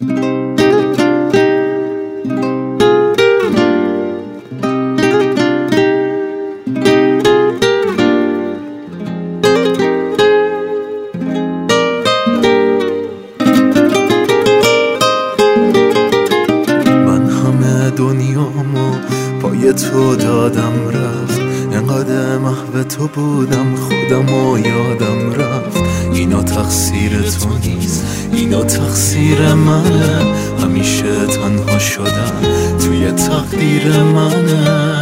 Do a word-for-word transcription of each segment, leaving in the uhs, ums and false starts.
دنیامو پای تو دادم رفت، انقدر محو تو بودم خودمو یادم رفت. اینا تقصیر تو نیست، اینا تقصیر منه، همیشه تنها شدن توی تقدیر منه.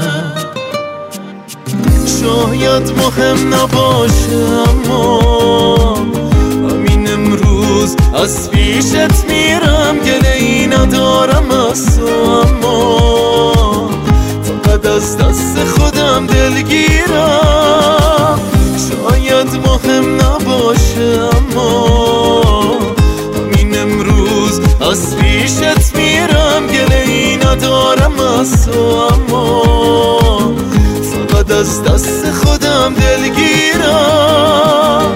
شاید مهم نباشه اما همین امروز از پیشت میرم، گله ای ندارم از تو، اما فقط از دست خودم دلگیرم. شاید مهم نباشه اما همین امروز از پیشت میرم، گله ای ندارم از تو، اما فقط از دست خودم دلگیرم.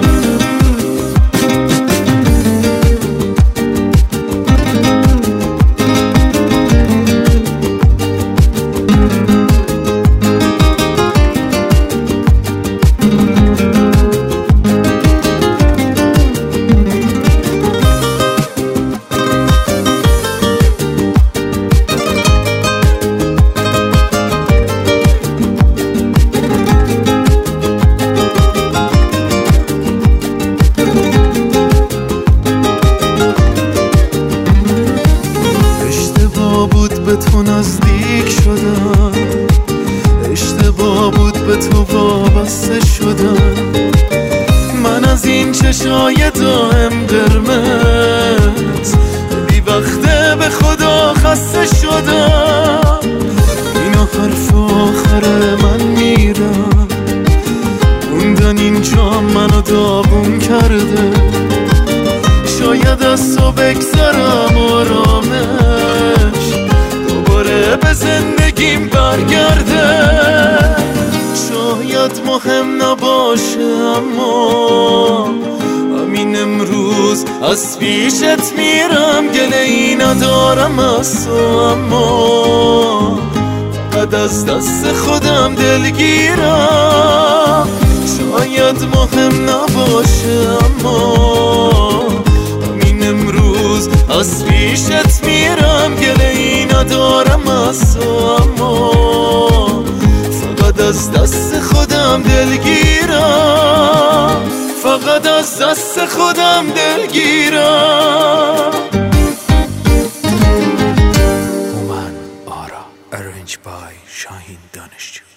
به تو نزدیک شدم، اشتباه بود به تو وابسته شدم. من از این چشای دائم قرمز بی وقته به خدا خسته شدم. اینا حرف آخره من میرم، موندن اینجا منو داغون کرده. شاید از تو بگذرم آرامش به زندگیم برگرده. شاید مهم نباشه اما همین امروز از پیشت میرم، گله ای ندارم از تو، اما فقط از دست خودم دلگیرم. شاید مهم نباشه اما همین امروز از پیشت میرم، گله ای ندارم از تو، اما فقط از دست خودم دلگیرم. فقط از دست خودم دلگیرم. هومن آرا Arranged by شاهین دانشجو.